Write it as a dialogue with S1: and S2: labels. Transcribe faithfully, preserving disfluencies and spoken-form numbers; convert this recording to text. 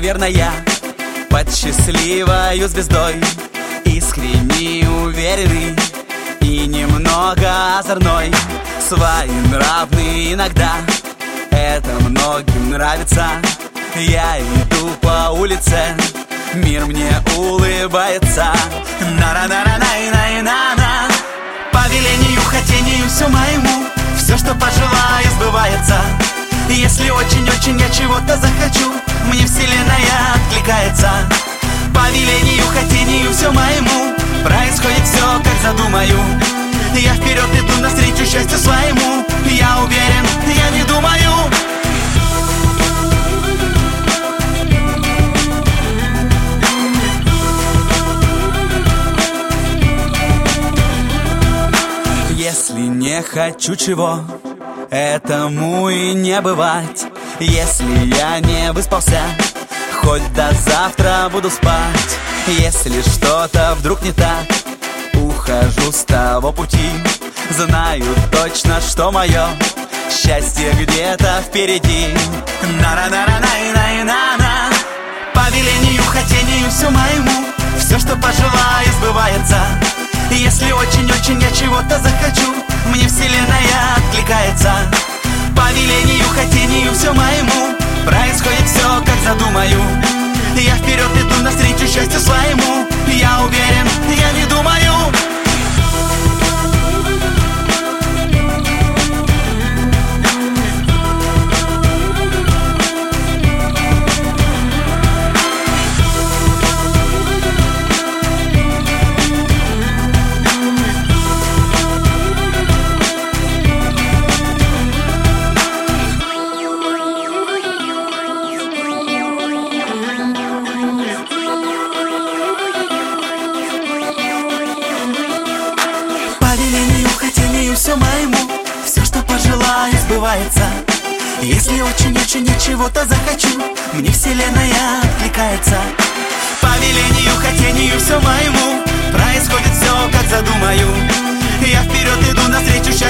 S1: наверное, под счастливою звездой, искренний, уверенный и немного озорной, своенравный иногда. Это многим нравится. Я иду по улице, мир мне улыбается. На-на-на-на-на-на-на. По велению, хотению все моему, все, что пожелаю, сбывается. Если очень-очень я чего-то захочу, мне вселенная откликается. По велению, хотению все моему, происходит все, как задумаю. Я вперед иду навстречу счастью своему. Я уверен, я не думаю. Если не хочу чего, этому и не бывать. Если я не выспался, хоть до завтра буду спать. Если что-то вдруг не так, ухожу с того пути. Знаю точно, что мое счастье где-то впереди. На-на-на-на-на-на-на. По велению, хотению все моему, все, что пожелаю, сбывается. Если очень-очень я чего-то захочу, мне вселенная откликается. По велению, хотению все моему, происходит все, как задумаю. Я вперед иду навстречу счастью своему. Я уверен, я не думаю. Все моему, все, что пожелаю, сбывается. Если очень-очень я чего-то захочу, мне вселенная откликается. По велению, хотению все моему, происходит все, как задумаю. Я вперед иду навстречу